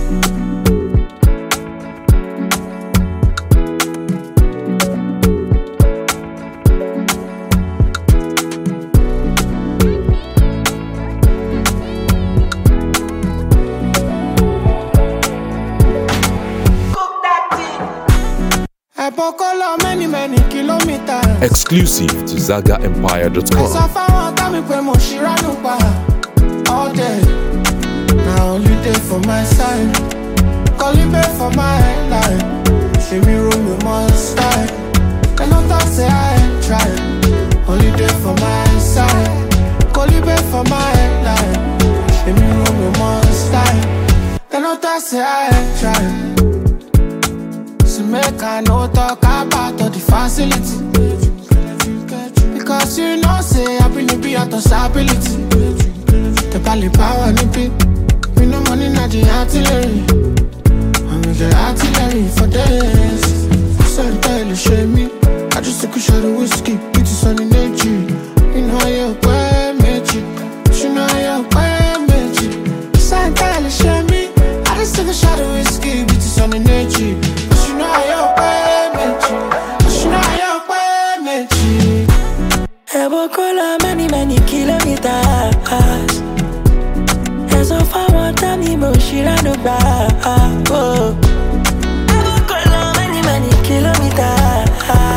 Many kilometers. Exclusive to ZagaEmpire.com. All day. Now only day for my side. Calling back for my life. See me room with my style. And not that say I ain't trying. Only day for my side. Calling back for my life. See me room with my style. And not that say I ain't trying. Make I no talk about all the facility. Because you know say I been be out of stability. The bally power nippy. We no money not the artillery. I'm with the artillery for days. So entirely shame me. I just took a shot of whiskey. It is on the nature. You know you're quite magic. You know you're quite magic. So entirely shame me. I just took a shot of whiskey. It is on the nature. Many kilometers. As of I want to be Moshirano back. Many kilometers.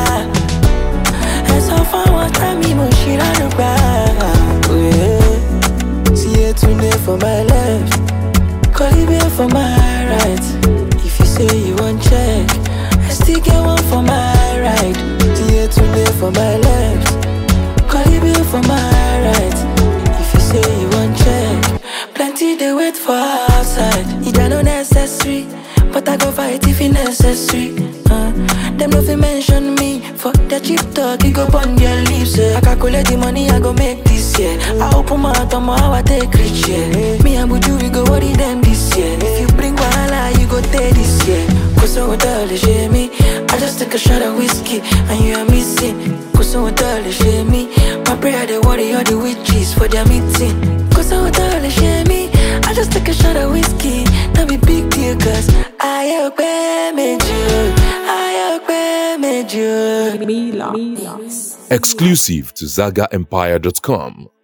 As of I want to be Moshirano back. See it today for my left, Colibia for my right. If you say you want check, I still get one for my right. See it today for my left, Colibia for my right. If you say you want check, plenty they wait for outside. It are not necessary, but I go fight if it's necessary. Them no fi mention me for the cheap talk. You go burn their lips. I calculate the money I go make this year. I open my mouth on how I take rich, yeah. Me and Buju we go worry them this year. If you bring wahala, you go take this year. Cause I would all shame me. I just take a shot of whiskey and you are missing. Cause I would all shame me. My prayer they worry all the witches for their meeting. Cause I would all shame me. I just take a shot of whiskey. Not be big deal cause I hope I made you. Exclusive to ZagaEmpire.com.